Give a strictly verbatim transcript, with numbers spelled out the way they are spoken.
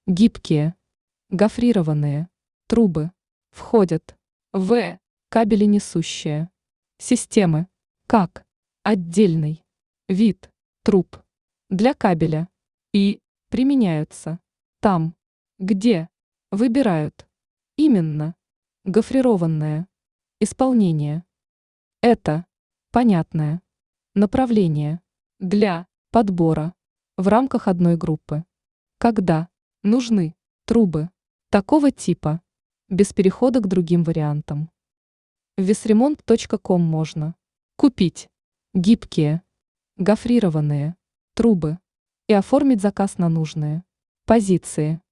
Гибкие, гофрированные трубы входят в кабеленесущие системы как отдельный вид труб для кабеля и применяются там, где выбирают именно гофрированное исполнение. Это понятное направление для подбора в рамках одной группы, когда нужны трубы такого типа, без перехода к другим вариантам. В весремонт точка ком можно купить гибкие, гофрированные трубы и оформить заказ на нужные позиции.